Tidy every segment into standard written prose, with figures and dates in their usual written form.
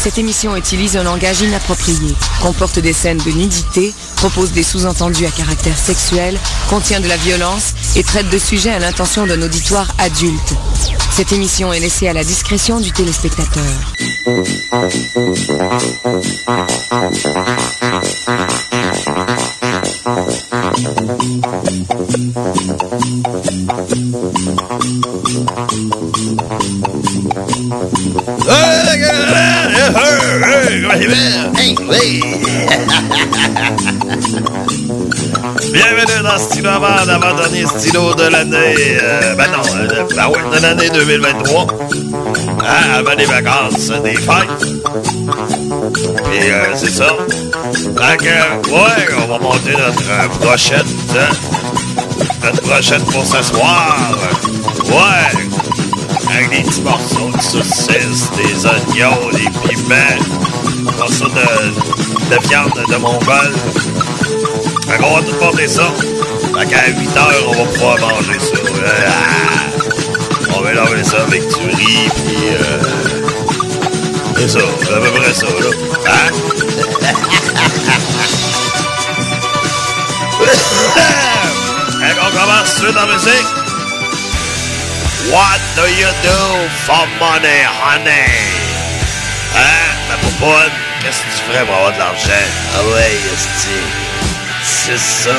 Cette émission utilise un langage inapproprié, comporte des scènes de nudité, propose des sous-entendus à caractère sexuel, contient de la violence et traite de sujets à l'intention d'un auditoire adulte. Cette émission est laissée à la discrétion du téléspectateur. Bienvenue dans Stylo avant-dernier stylo de l'année, de l'année 2023, avant les vacances des fêtes. Puis c'est ça. Donc, on va monter notre brochette, notre brochette pour ce soir. Ouais, avec des petits morceaux de saucisses, des oignons, des piments, morceaux de viande de Mongol. Fait qu'on va tout porter ça. Fait qu'à 8h, on va pouvoir manger ça. On va mélanger ça avec du riz, puis c'est ça, c'est à peu près ça, là. Hein? Fait qu'on commence tout de suite en musique. What do you do for money, honey? Hein? Ma popoune, qu'est-ce que tu ferais pour avoir de l'argent? Ah ouais, c'est ça.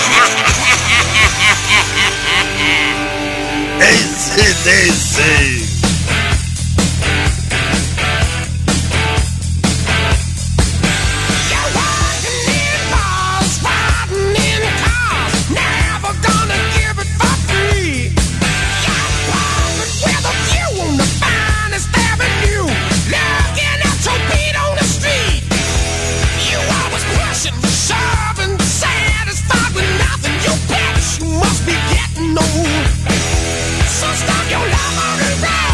ACDC. Must be getting old. So stop your love on the road.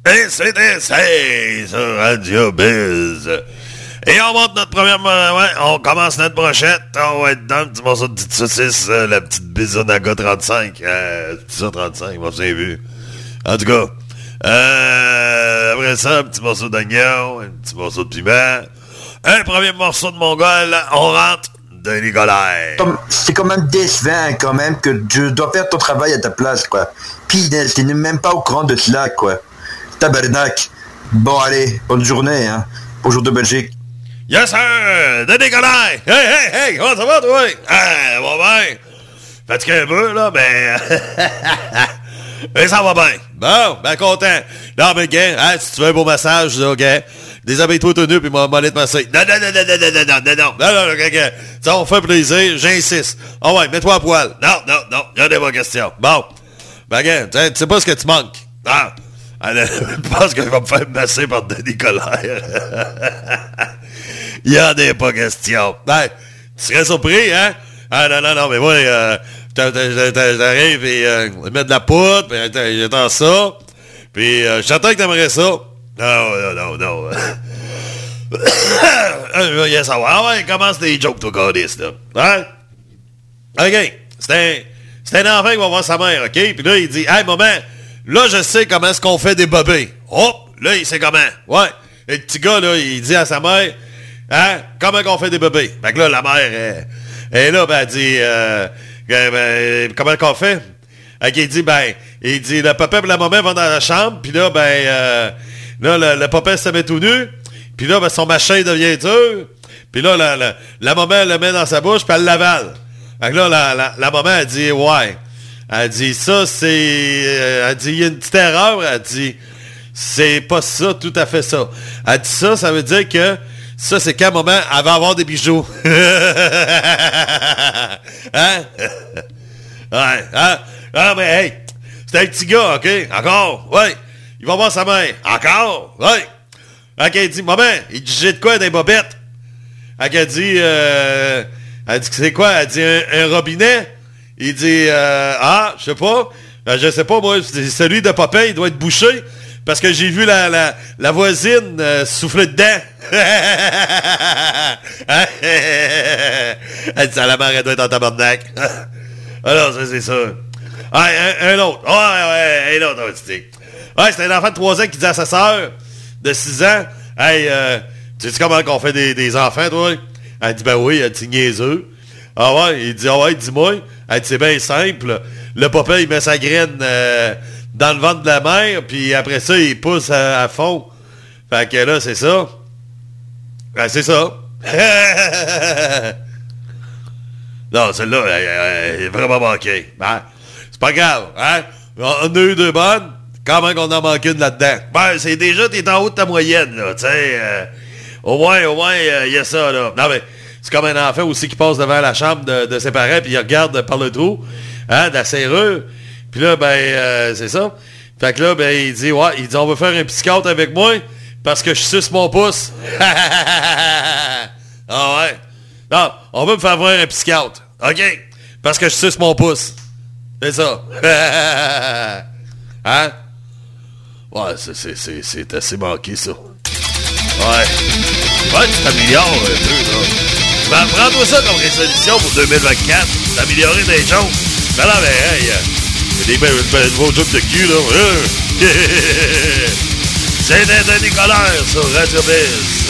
Et c'était sur Radio Biz. Et on monte notre première... on commence notre brochette. On va être dans le petit morceau de petite saucisse, la petite Bisonaga 35. Ça, 35, moi, j'ai vu. En tout cas, après ça, un petit morceau d'oignon, un petit morceau de piment. Un premier morceau de mongol, on rentre de Nicolai. C'est quand même décevant, quand même, que je dois faire ton travail à ta place, quoi. Pis, t'es même pas au courant de cela, quoi. Tabarnak. Bon, allez, bonne journée, hein. Bonjour de Belgique. Yes, sir! De Nicolai! Hey! Comment ça va, toi? Ah, va bien. Fatigué un peu, là, ben... mais ça va bien. Bon, ben content. Non, mais gars, si tu veux un beau massage, là, gars, déshabille-toi tout nu, puis m'en aller te masser. Non, ça va me faire plaisir, j'insiste. Ah ouais, mets-toi à poil. Non, y'a des bonnes questions. Bon. Ben, gars, tu sais pas ce que tu manques. Ah, je pense que je vais me faire masser par Denis Colère. Il y a des pas questions. Ben, tu serais surpris, hein? Ah, non, mais moi, j'arrive et mettre de la poudre, puis j'attends ça, puis j'attends que t'aimerais ça. Non. Je veux savoir. Ah ouais, commence des jokes, toi, Cordis, là. Hein? OK. C'est un enfant qui va voir sa mère, OK? Puis là, il dit, hey, maman, là, je sais comment est-ce qu'on fait des bobés. Oh, là, il sait comment. Ouais. Et le petit gars, là, il dit à sa mère, hein, comment qu'on fait des bébés? Fait que là, la mère, elle là, ben, elle dit, comment qu'on fait? Fait qu'il dit, il dit, le papa et la maman vont dans la chambre, puis là, là, le papa se met tout nu, puis là, son machin devient dur, puis là, la maman, elle le met dans sa bouche, puis elle l'avale. Fait que là, la maman, elle dit, ouais. Elle dit, ça, c'est... elle dit, il y a une petite erreur. Elle dit, c'est pas ça, tout à fait ça. Elle dit, ça veut dire que ça, c'est quand maman, elle va avoir des bijoux. Hein? Ouais, hein? Ah, mais hey, c'est un petit gars, OK? Encore? Ouais. Il va voir sa mère. Encore? Ouais. OK, il dit, maman, il dit, j'ai de quoi des bobettes? Elle dit, c'est quoi? Elle dit, un robinet? Il dit, je sais pas. Je sais pas, moi, celui de papa, il doit être bouché parce que j'ai vu la voisine souffler dedans. Elle dit, la mère, elle doit être en tabarnak. Alors, ça, c'est ça. Ah, un autre. Ouais, un autre. Ouais, c'est un enfant de 3 ans qui dit à sa sœur de 6 ans, hey, tu sais comment qu'on fait des enfants, toi? Elle dit, ben oui, elle dit, niaiseux. Ah ouais, il dit, ah ouais, dis-moi. Elle dit, c'est bien simple. Le papa, il met sa graine dans le ventre de la mère, puis après ça, il pousse à fond. Fait que là, c'est ça. Ben, c'est ça. Non, celle-là, elle est vraiment manquée. Ben, c'est pas grave, hein? On a eu 2 bonnes. Comment qu'on en manque une là-dedans? Ben, c'est déjà, t'es en haut de ta moyenne, là, tu sais. Au moins, il y a ça, là. Non, mais c'est comme un enfant aussi qui passe devant la chambre de ses parents, puis il regarde par le trou, hein, de la serrure. Puis là, c'est ça. Fait que là, il dit, on veut faire un psychiatre avec moi, parce que je suce mon pouce. Ah ouais? Non, on veut me faire voir un psychiatre. OK? Parce que je suce mon pouce. C'est ça. Hein? Ouais, c'est assez manqué, ça. Ouais, tu t'améliores un peu, là. Ben, prends-toi ça comme résolution pour 2024. T'améliorer des choses. Ben là, hey, il y a des nouveaux jokes de cul, là. C'est Denis Colère sur Radio Biz.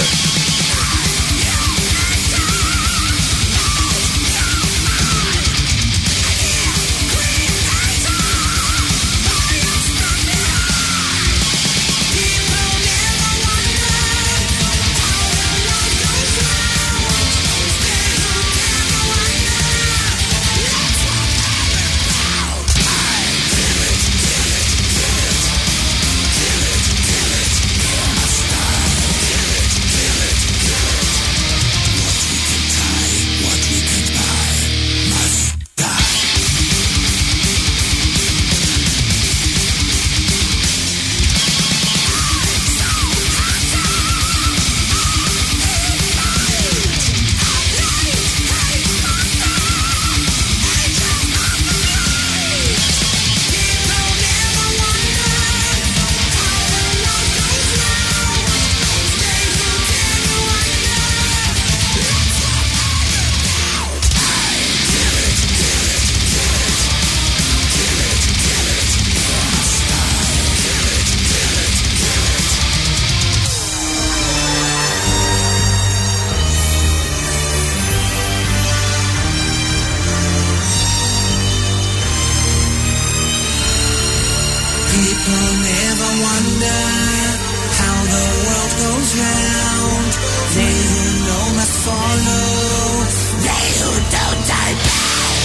comes round, they who know must follow, they who don't die bound.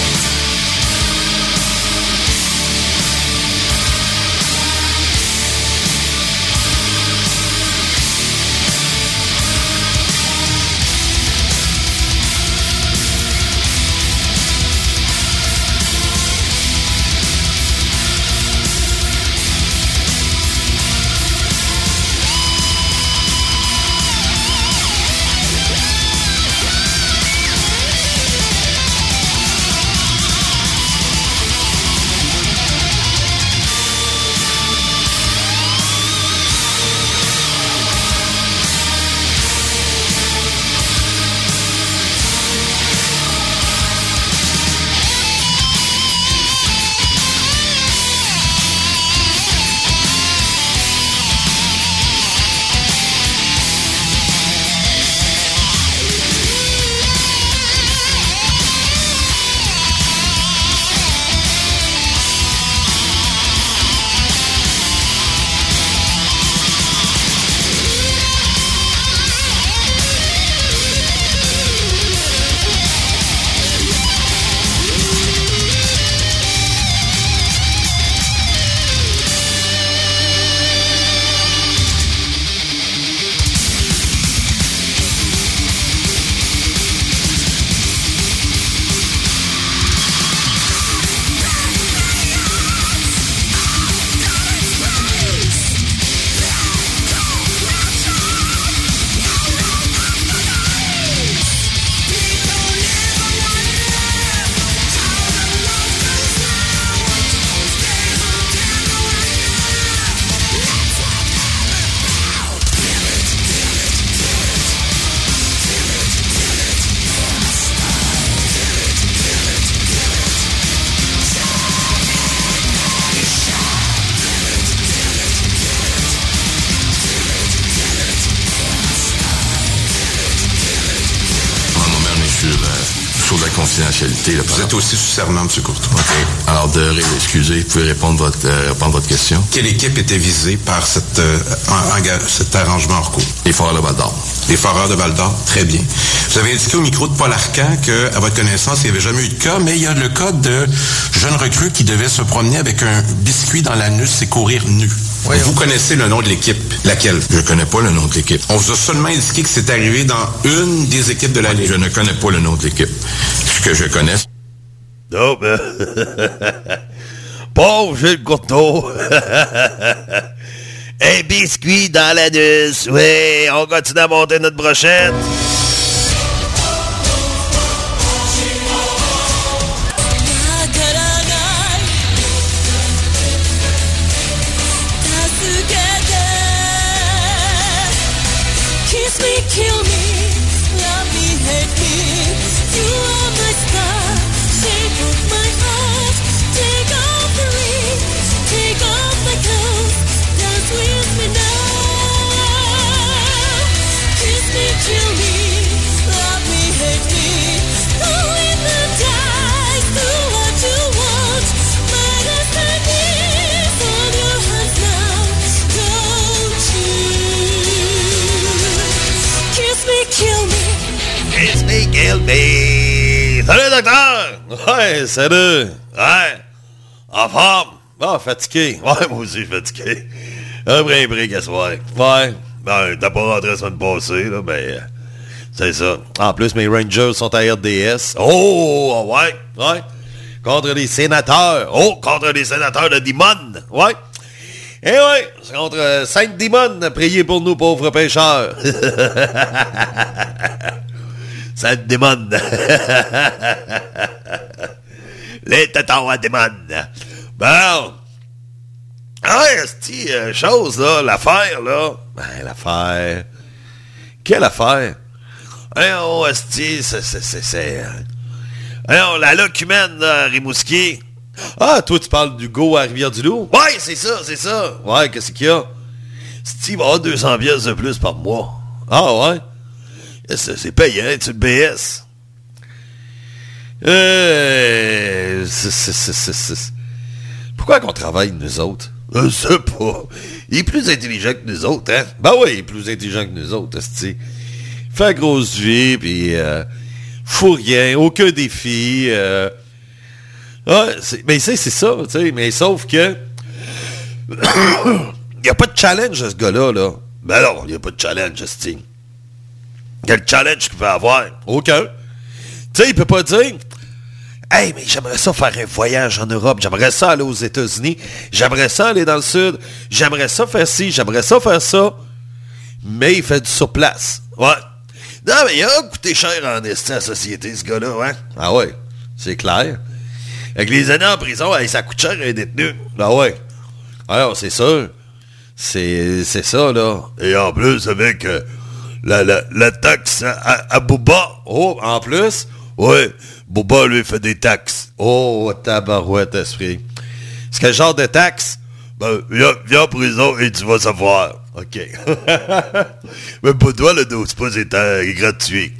Confidentialité. Là, vous êtes aussi sous serment, M. Courtois. OK. Alors, excusez, vous pouvez répondre à votre question. Quelle équipe était visée par cet arrangement hors cours? Les Foreurs de Val-d'Or. Les Foreurs de Val-d'Or, très bien. Vous avez indiqué au micro de Paul Arcand qu'à votre connaissance, il n'y avait jamais eu de cas, mais il y a le cas de jeunes recrues qui devaient se promener avec un biscuit dans l'anus et courir nu. Voyons. Vous connaissez le nom de l'équipe. Laquelle? Je ne connais pas le nom de l'équipe. On vous a seulement indiqué que c'est arrivé dans une des équipes de la Ligue. Je ne connais pas le nom de l'équipe. Ce que je connais... Non, ben... Pauvre Gilles Courteau. Un biscuit dans l'anus. Oui, on continue à monter notre brochette. Kill me! Salut, docteur! Ouais, salut! Ouais! En forme! Ah, fatigué! Ouais, moi aussi, fatigué. Après un break à soir. Ouais. Ben, t'as pas rentré la semaine passée, là, mais... c'est ça. En plus, mes Rangers sont à RDS. Oh! Ouais! Ouais! Contre les sénateurs! Oh! Contre les sénateurs de Dimon! Ouais! Eh ouais! C'est contre Saint-Dimon! Priez pour nous, pauvres pêcheurs! Ça te demande. Les tétons à demande. Bon. Ah, c'est chose, là, l'affaire, là. Ben, l'affaire. Quelle affaire? Oh, esti, c'est... Alors, la locumène, là, à Rimouski. Ah, toi, tu parles du go à Rivière-du-Loup? Ouais, c'est ça. Ouais, qu'est-ce qu'il y a? Steve va avoir 200 pièces de plus par mois. Ah, ouais? C'est payant, tu le BS. Pourquoi qu'on travaille, nous autres? Je sais pas. Il est plus intelligent que nous autres, hein? Ben oui, il est plus intelligent que nous autres, esti. Fait grosse vie, puis fout rien, aucun défi. Ouais, mais c'est ça, tu sais. Mais sauf que... Il n'y a pas de challenge à ce gars-là, là. Ben non, il n'y a pas de challenge, esti. Quel challenge qu'il peut avoir? Aucun. Tu sais, il peut pas dire... Hey, mais j'aimerais ça faire un voyage en Europe. J'aimerais ça aller aux États-Unis. J'aimerais ça aller dans le Sud. J'aimerais ça faire ci. J'aimerais ça faire ça. Mais il fait du sur place. Ouais. Non, mais il a coûté cher en esti à la société, ce gars-là, hein? Ah ouais, c'est clair. Avec les années en prison, hey, ça coûte cher un détenu. Ah ouais. Alors, c'est sûr. C'est ça, là. Et en plus, avec la taxe à Booba. Oh, en plus, ouais. Booba, lui, fait des taxes. Oh, tabarouette, esprit. C'est quel genre de taxe? Ben, viens en prison et tu vas savoir. OK. Mais pour toi, le 12 pouces est gratuit.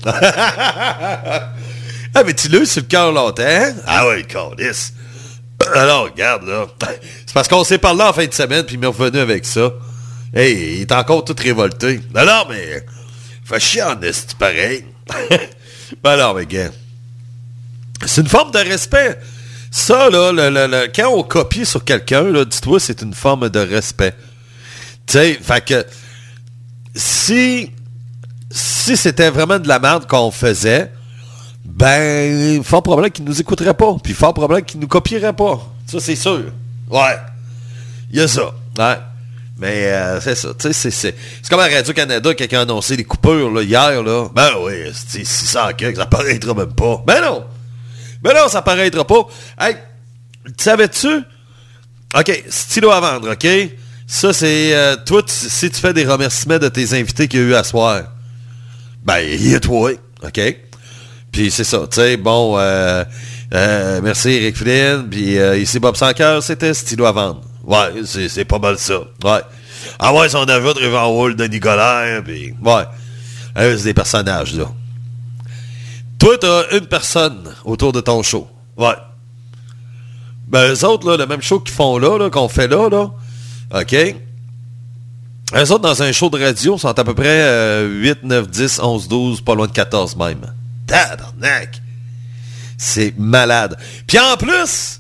Ah, mais tu l'as eu sur le cœur longtemps, hein? Ah ouais, câlisse. Alors, regarde, là. C'est parce qu'on s'est parlé en fin de semaine, puis il m'est revenu avec ça. Hey, il est encore tout révolté. Ben non, mais... Fait chier en esti, pareil. Ben non, mais gars... C'est une forme de respect. Ça, là, quand on copie sur quelqu'un, là, dis-toi, c'est une forme de respect. Tu sais, fait que si c'était vraiment de la merde qu'on faisait, ben, fort probable qu'il nous écouterait pas. Puis fort probable qu'il nous copierait pas. Ça, c'est sûr. Ouais. Il y a ça. Ouais. Mais c'est ça. Tu sais, c'est comme à Radio-Canada, quelqu'un a annoncé les coupures là, hier. Là. Ben oui, c'est 600 que ça paraîtra même pas. Ben non. Ben non, ça paraîtra pas. Hey, savais-tu? OK, stylo à vendre, OK? Ça, c'est... toi, si tu fais des remerciements de tes invités qu'il y a eu à soir, ben, il y a toi, OK? Puis c'est ça, tu sais, bon, merci Eric Flynn, puis ici Bob Sancoeur, c'était stylo à vendre. Ouais, c'est pas mal ça, ouais. Ah ouais, son ajout de Rivan Wall de Nicolas, puis ouais. C'est des personnages, là. Toi, t'as une personne autour de ton show. Ouais. Ben, eux autres, là, le même show qu'ils font là, qu'on fait là, OK? Eux autres, dans un show de radio, sont à peu près 8, 9, 10, 11, 12, pas loin de 14 même. Tabarnak! C'est malade. Puis en plus,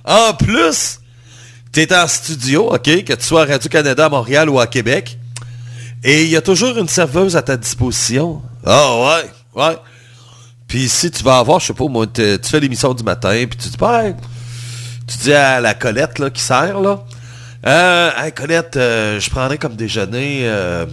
t'es en studio, OK? Que tu sois à Radio-Canada à Montréal ou à Québec. Et il y a toujours une serveuse à ta disposition. Ah, ouais. Puis si tu vas avoir, je sais pas, moi, tu fais l'émission du matin, puis tu dis, ben, tu dis à la Colette, là, qui sert, là, hey, Colette, je prendrais comme déjeuner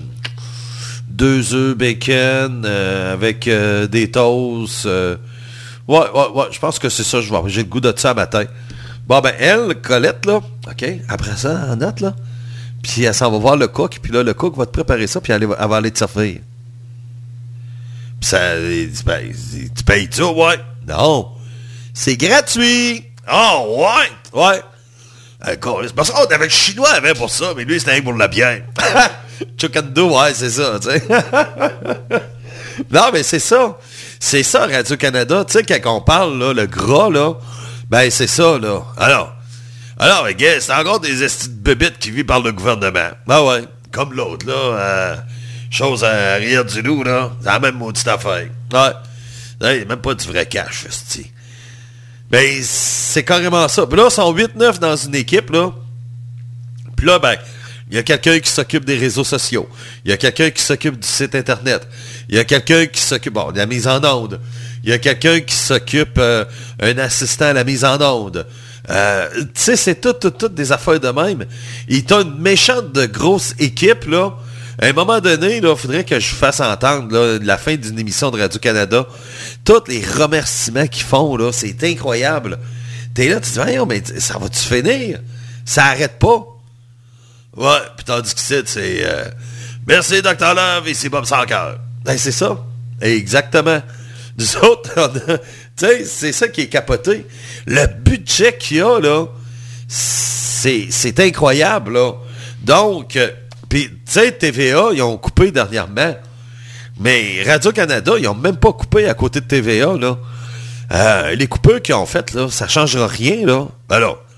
2 œufs bacon avec des toasts. Ouais, je pense que c'est ça, j'ai le goût de ça matin. Bon, ben, elle, Colette, là, OK, après ça, en note, là, puis elle s'en va voir le cook, puis là, le cook va te préparer ça, puis elle va aller te servir. Pis ça, tu payes ça, ouais? Non. C'est gratuit. Oh, ouais. Parce qu'on avait le chinois avait pour ça, mais lui, c'était rien pour la bière. Chukando, ouais, c'est ça, tu sais. Non, mais c'est ça. C'est ça, Radio-Canada. Tu sais, quand on parle, là, le gras, là, ben, c'est ça, là. Alors, les gars, c'est encore des estis de bébites qui vivent par le gouvernement. Ben ouais, comme l'autre, là, chose à rire du loup, là. C'est la même maudite affaire. Ouais. Même pas du vrai cash, esti. Ben, c'est carrément ça. Puis là, ils sont 8-9 dans une équipe, là. Puis là, ben, il y a quelqu'un qui s'occupe des réseaux sociaux. Il y a quelqu'un qui s'occupe du site Internet. Il y a quelqu'un qui s'occupe, bon, de la mise en onde. Il y a quelqu'un qui s'occupe, un assistant à la mise en onde. Tu sais, c'est toutes des affaires de même. Il t'a une méchante de grosse équipe, là. À un moment donné, il faudrait que je fasse entendre là, la fin d'une émission de Radio-Canada. Tous les remerciements qu'ils font, là, c'est incroyable. T'es là, tu te dis, voyons, mais ça va-tu finir? Ça arrête pas. Ouais, puis tandis que c'est merci, Dr. Love, et c'est Bob Sancoeur. Ben, c'est ça. Exactement. Nous autres, tu sais, c'est ça qui est capoté. Le budget qu'il y a, là, c'est incroyable, là. Donc, puis, tu sais, TVA, ils ont coupé dernièrement. Mais Radio-Canada, ils ont même pas coupé à côté de TVA, là. Les coupures qu'ils ont faites, là, ça changera rien, là. Alors,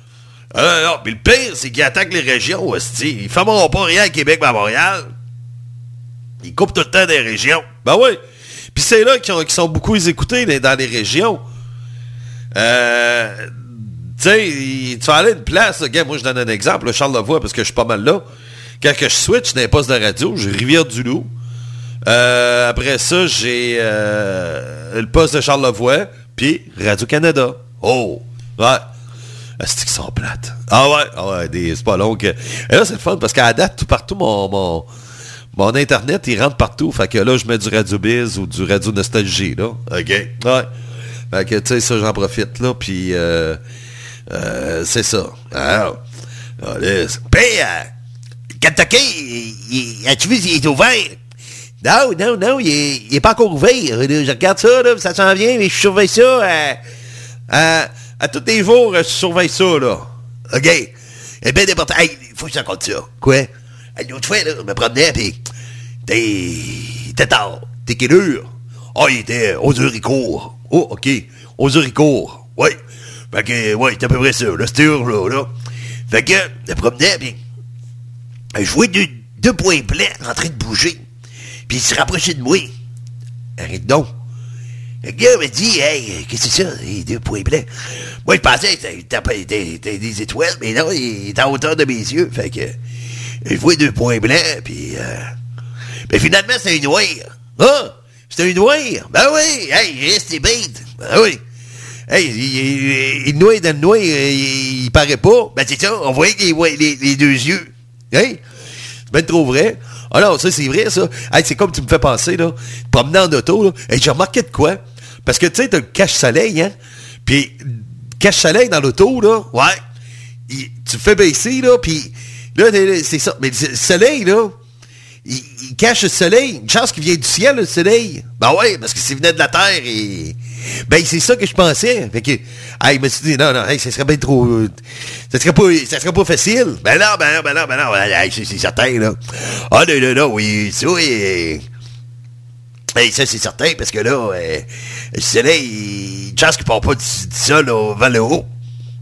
Non, mais le pire, c'est qu'ils attaquent les régions, hostie. Ils ne fermeront pas rien à Québec, mais à Montréal. Ils coupent tout le temps des régions. Ben oui. Puis c'est là qu'ils sont beaucoup écoutés dans les régions. Tu sais, tu vas aller à une place, regarde, moi je donne un exemple, là, Charlevoix, parce que je suis pas mal là. Quand que je switch dans les postes de radio, j'ai Rivière-du-Loup. Après ça, j'ai le poste de Charlevoix, puis Radio-Canada. Oh! Ouais. C'est qu'ils sont plates. Ah ouais, c'est pas long que... Et là, c'est le fun, parce qu'à date, tout partout, mon Internet, il rentre partout. Fait que là, je mets du Radio Biz ou du Radio Nostalgie, là. OK? Ouais. Fait que, tu sais, ça, j'en profite, là, puis c'est ça. Alors, puis, Kentucky, as-tu vu, il est ouvert? Non, il est pas encore ouvert. Je regarde ça, là, ça s'en vient, mais je surveille ça à tous les jours, je surveille ça, là. OK? Eh bien, n'importe... Hey, il faut que je te raconte ça. Quoi? Une autre fois, là, je me promenais, puis... T'es tard. T'es quelle heure? Ah, il était 11h15. Oh, OK. 11h15. Oui. Fait que, ouais, c'est à peu près ça, là, cette heure-là, là. Fait que, je me promenais, puis... Je voyais deux points blancs en train de bouger. Puis il se rapprochait de moi. Arrête donc. Le gars me dit, hey, qu'est-ce que c'est ça, les deux points blancs? Moi, je pensais que c'était des étoiles, mais non, il est en hauteur de mes yeux. Fait que, je vois deux points blancs, puis mais finalement, c'était une noire. Ah! C'était une noire? Ben oui! Hey, c'était bête! Ben oui! Hey, il noie dans le noir, il paraît pas. Ben c'est ça, on voyait les deux yeux. Hein? C'est bien trop vrai. Ah non, ça, c'est vrai, ça. Hey, c'est comme tu me fais penser, là. Promenant en auto, là. Hey, j'ai remarqué de quoi? Parce que, tu sais, t'as le cache-soleil, hein? Puis, cache-soleil dans l'auto, là. Ouais. Tu fais baisser, là, puis là, c'est ça. Mais le soleil, là, il cache le soleil. Une chance qu'il vient du ciel, le soleil. Ben ouais, parce que s'il venait de la terre, et... Ben, c'est ça que je pensais. Fait que, hey, il m'a dit, non, hey, ça serait bien trop... Ça serait pas facile. Ben non. Hey, c'est certain, là. Ah, non, oui, ça, oui. Hey, ça, c'est certain, parce que là, le soleil, une chance qu'il part pas du sol, là, vers le haut.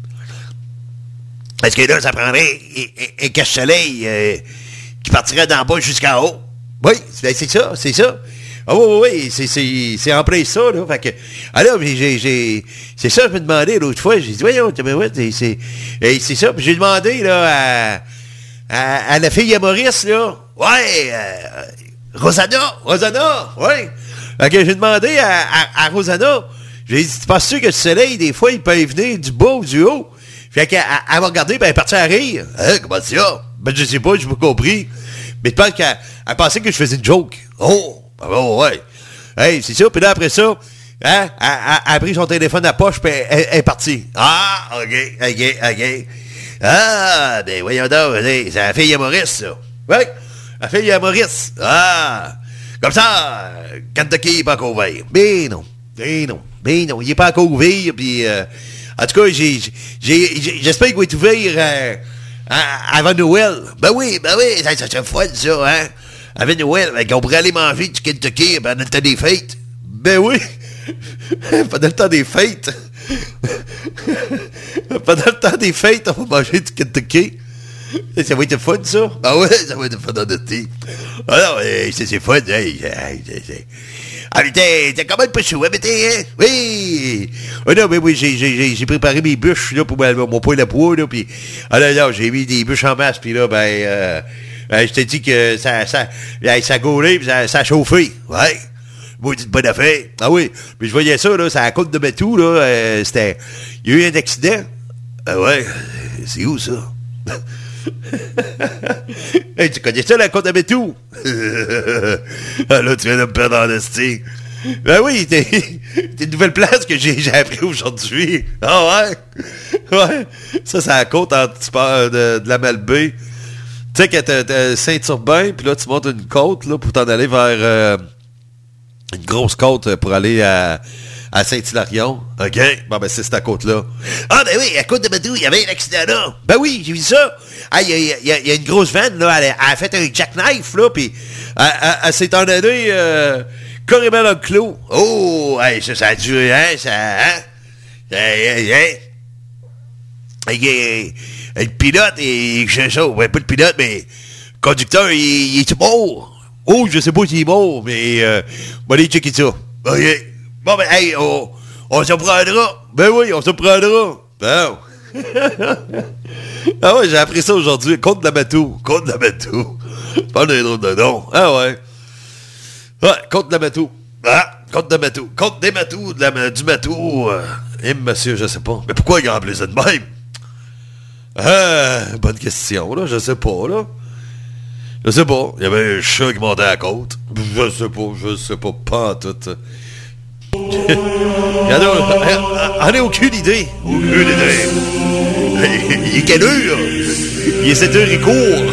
Parce que là, ça prendrait un cache-soleil qui partirait d'en bas jusqu'en haut. Oui, c'est ça. Ah oui, c'est en plein ça, là. Fait que, alors, c'est ça, je me demandais l'autre fois, j'ai dit, voyons, c'est ça, puis j'ai demandé, là, à la fille à Maurice, là, ouais, Rosanna, ouais. Fait que j'ai demandé à Rosanna, j'ai dit, tu penses sûr que le soleil, des fois, il peut venir du bas ou du haut? Fait qu'elle m'a regardé, ben elle est partie à rire. Hein, comment ça? Ben je sais pas, j'ai pas compris. Mais je pense qu'elle pensait que je faisais une joke. Oh! Oh, ouais. Hey, c'est ça. Puis là, après ça, hein, elle a pris son téléphone à poche, puis elle est partie. Ah, OK. Ah, ben voyons donc, c'est la fille à Maurice, ça. Ouais, la fille à Maurice. Ah, comme ça, Kentucky n'est pas encore ouvert. Mais non, il est pas encore ouvert, puis... en tout cas, j'espère qu'il va être ouvert avant Noël. Ben oui, ça serait fun, ça, hein? Avant Noël, on pourrait aller manger du Kentucky pendant le temps des fêtes. Ben oui! Pendant le temps des fêtes. Pendant le temps des fêtes, on va manger du Kentucky. Ça va être fun, ça? Ah ouais, ça va être fun dans notre thé. Alors, c'est fun, Ah, mais t'es quand même pas chaud, hein, mais hein? Oui! Oh non, mais oui, j'ai préparé mes bûches, là, pour mon poêle à bois, là, pis... Ah là, j'ai mis des bûches en masse, pis là, je t'ai dit que ça gaulait, pis ça a chauffé. Ouais! Maudite bonne affaire. Ah oui! Puis je voyais ça, là, c'est à la côte de Matou, là, c'était... Il y a eu un accident. Ah ouais? C'est où, ça? Hey, tu connais ça, la côte de Matou? Ah là, tu viens de me perdre en esti. Ben oui, t'es une nouvelle place que j'ai appris aujourd'hui. Ah ouais? Ouais. Ça, c'est la côte tu pars de la Malbaie. Tu sais, quand t'as Saint-Urbain, puis là, tu montes une côte, là, pour t'en aller vers une grosse côte pour aller à Saint-Hilarion. OK? Bon, ben, c'est cette côte-là. Ah, ben oui, à côte de Matou, il y avait un accident là. Ben oui, j'ai vu ça. Ah, il y a une grosse vanne, là, elle a fait un jackknife, là, puis elle s'est en allée carrément dans le clos. Oh, hey, ça a duré, hein, ça, hein? Le pilote, ouais, pas le pilote, mais le conducteur, il est mort? Oh, je sais pas s'il est mort, mais on va aller checker ça. OK. Bon, ben, hey, on se prendra. Ben oui, on se prendra. Bon. Ah ouais, j'ai appris ça aujourd'hui. Côte de la Bateau. Pas d'un drôle de nom. Ah ouais. Ouais, Côte de la Bateau. Ah, Côte de la Bateau. Côte des bateaux, du bateau. Monsieur, je sais pas. Mais pourquoi il a appelé ça de même? Bonne question, là. Je sais pas, là. Je sais pas. Il y avait un chat qui montait à la côte. Je sais pas, pas en tout. On n'a aucune idée. Il est quelle heure? Il est 7h15.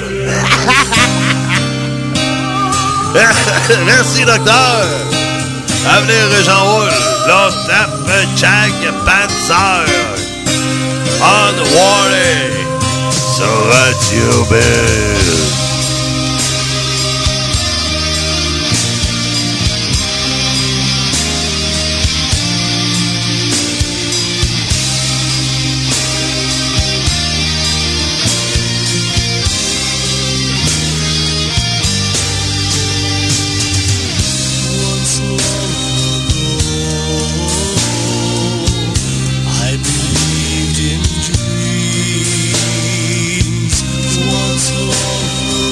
Merci, docteur. Avenir Jean-Roul. L'on tape Jack Panzer. On Warley. Sur Radio Bell. Once long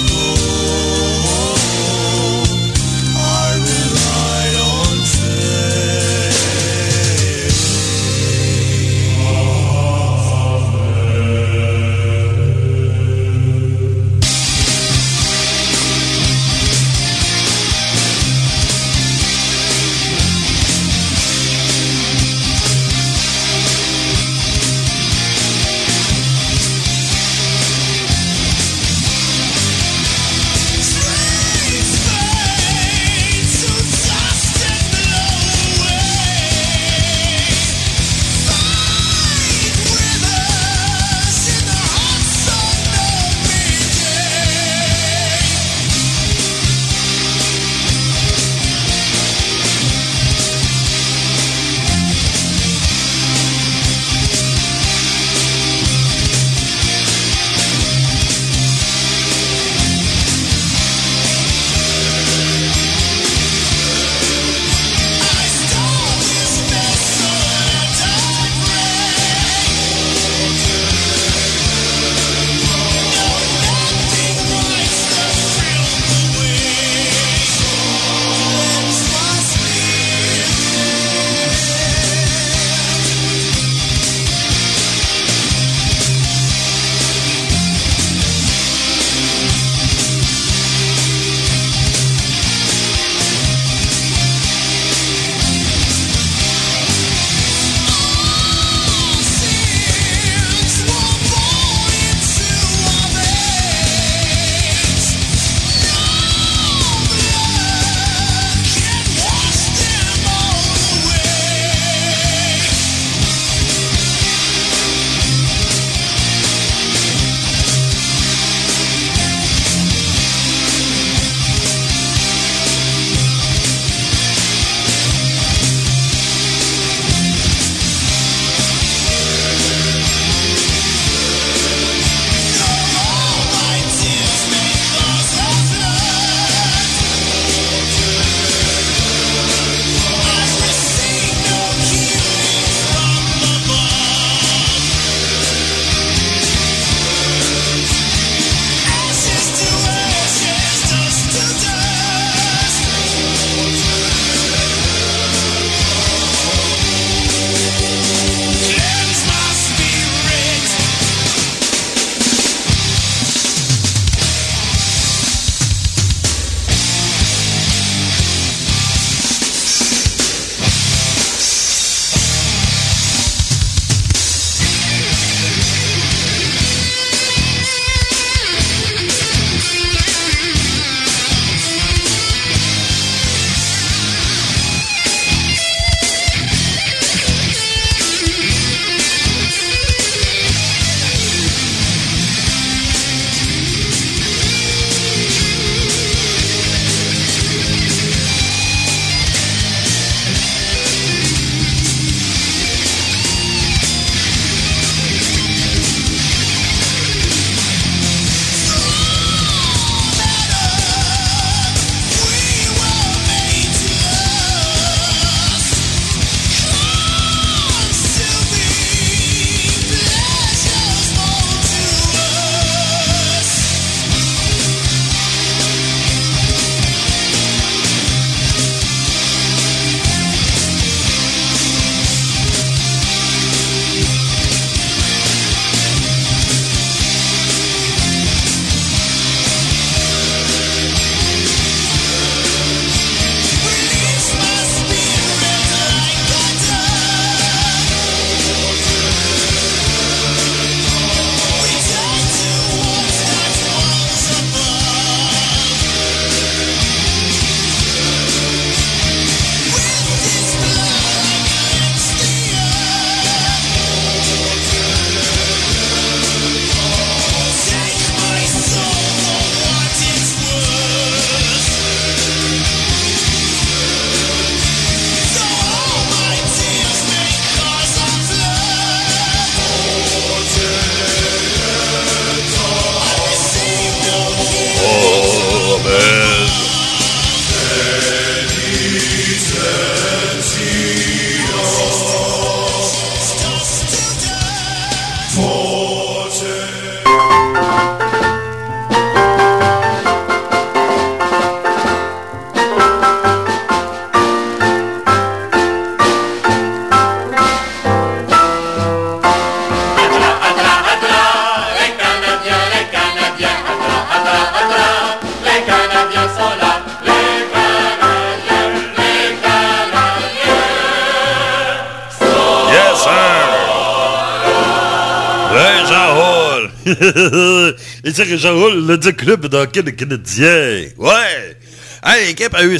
Et c'est Jean-Roul, le club d'hockey des Canadiens. Ouais. Hey, l'équipe a eu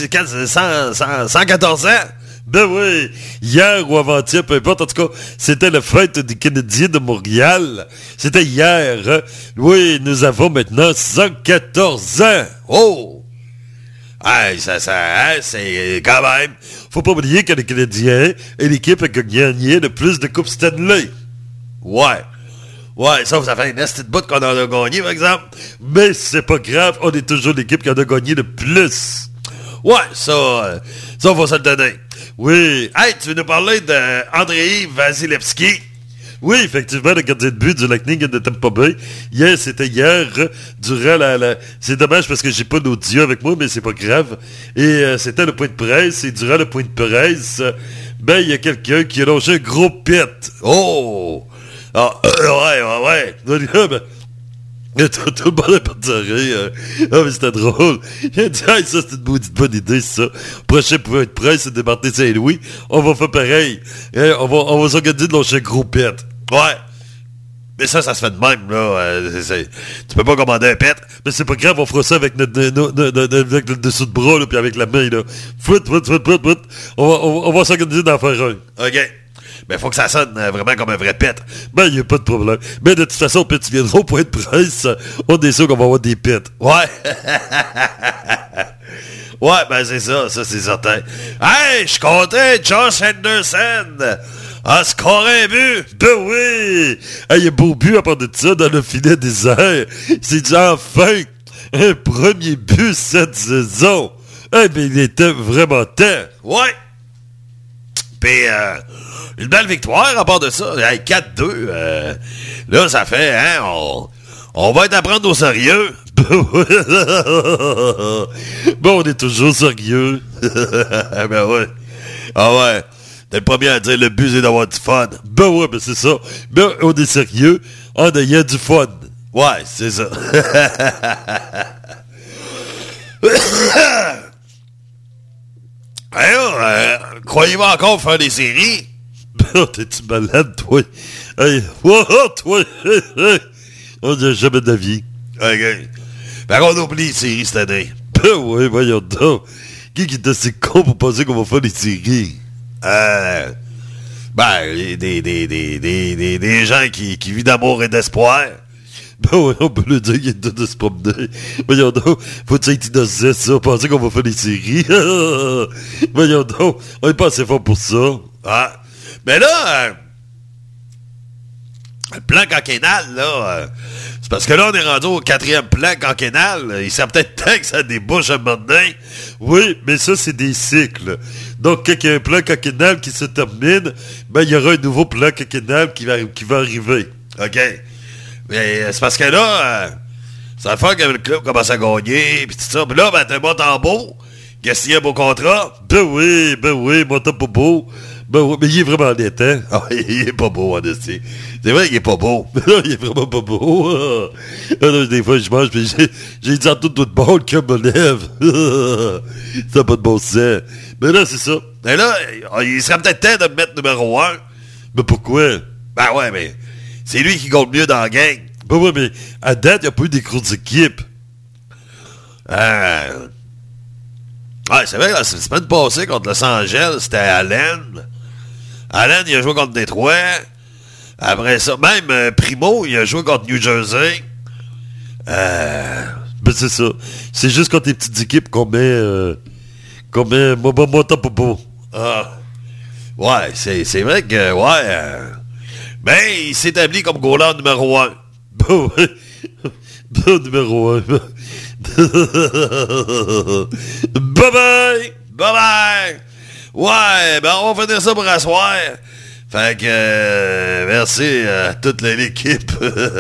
114 ans. Ben oui, hier ou avant-hier, peu importe, en tout cas, c'était la fête des Canadiens de Montréal. C'était hier. Hein? Oui, nous avons maintenant 114 ans. Oh! Hey, c'est quand même... Faut pas oublier que les Canadiens est l'équipe qui a gagné le plus de Coupes Stanley. Ouais. Ouais, ça fait une petite bout qu'on en a gagné, par exemple. Mais c'est pas grave, on est toujours l'équipe qui en a gagné le plus. Ouais, ça, on va se le donner. Oui. Hey, tu veux nous parler d'Andrei Vasilevski? Oui, effectivement, le gardien de but du Lightning de Tampa Bay. C'était hier, durant c'est dommage parce que j'ai pas d'audio avec moi, mais c'est pas grave. Et c'était le point de presse, et durant le point de presse, il y a quelqu'un qui a lâché un gros pet. Oh! Ah, ouais. Tout le monde est parti à rire. Mais c'était drôle. J'ai dit, hey, ça, c'est une bonne idée, ça. Prochain point de presse, c'est de Martin Saint-Louis. On va faire pareil. On va s'organiser de lâcher un gros pet. Ouais. Mais ça se fait de même, là. Tu peux pas commander un pet. Mais c'est pas grave, on fera ça avec avec le dessous de bras, là, puis avec la main, là. Fout. On va s'organiser d'en faire un. OK. Mais faut que ça sonne vraiment comme un vrai pet. Ben, y a pas de problème. Mais de toute façon, tu viendras au point de presse, on est sûr qu'on va avoir des pets. Ouais. Ouais, ben c'est ça c'est certain. Hey, je suis content, Josh Anderson a scoré un but. Ben oui. Hey, y a beau but à part de ça dans le filet désert. C'est dit enfin un premier but cette saison. Eh ben, il était vraiment temps. Ouais. Puis, une belle victoire à part de ça. Hey, 4-2. Là, ça fait, hein, on va être à prendre au sérieux. Bon, on est toujours sérieux. Ben ouais. Ah ouais. T'es le premier à dire le but, c'est d'avoir du fun. Ben ouais, ben c'est ça. Ben, on est sérieux en ayant du fun. Ouais, c'est ça. Croyez-vous encore faire des séries? T'es-tu malade, toi? Hey, toi! On n'a jamais d'avis. OK. Fait qu'on oublie les séries cette année. Ben oui, voyons donc. Qui est assez con pour penser qu'on va faire des séries? Des gens qui vivent d'amour et d'espoir. Ben oui, on peut le dire qu'il est tout de se promener. Voyons donc, faut-tu être innocent, ça, penser qu'on va faire des séries? Voyons donc, on est pas assez fort pour ça. Ah. Mais là, le plan quinquennal, là, c'est parce que là, on est rendu au 4e plan quinquennal. Il serait peut-être temps que ça débouche un moment donné. Oui, mais ça, c'est des cycles. Donc, quand il y a un plan quinquennal qui se termine, ben, il y aura un nouveau plan quinquennal qui va arriver. OK. Mais c'est parce que là, ça va faire que le club commence à gagner, pis tout ça. Pis là, ben, t'as Montembeault qui a signé un beau contrat. Ben oui, Montembeault. Ben oui, mais il est vraiment net, hein? Ah, il est pas beau, en esti. C'est vrai qu'il est pas beau. Il est vraiment pas beau. Des fois, je mange, pis j'ai dit en tout de bon que me lève. Ça n'a pas de bon sens. Mais là, c'est ça. Mais là, il serait peut-être temps de me mettre numéro 1. Mais pourquoi? Ben ouais, mais c'est lui qui gagne mieux dans la gang. Ben ouais, mais à date, il n'y a pas eu des grosses équipes. Ouais, c'est vrai, la semaine passée, contre Los Angeles, c'était Allen. Allen, il a joué contre Détroit. Après ça, même Primo, il a joué contre New Jersey. Ben c'est ça. C'est juste contre les petites équipes qu'on met Montembeault. Ah. Ouais, c'est vrai que, ouais. Ben, il s'établit comme goaler numéro 1. Ben ouais. Ben numéro 1. Bye bye! Bye-bye! Ouais, ben on va finir ça pour asseoir. Fait que, merci à toute l'équipe.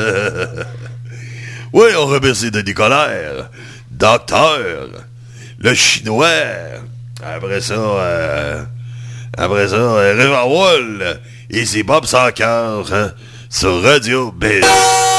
Oui, on remercie Denis Colère, Docteur, le Chinois. Après ça, Riverwall. Et c'est Bob Sankar sur Radio Biz.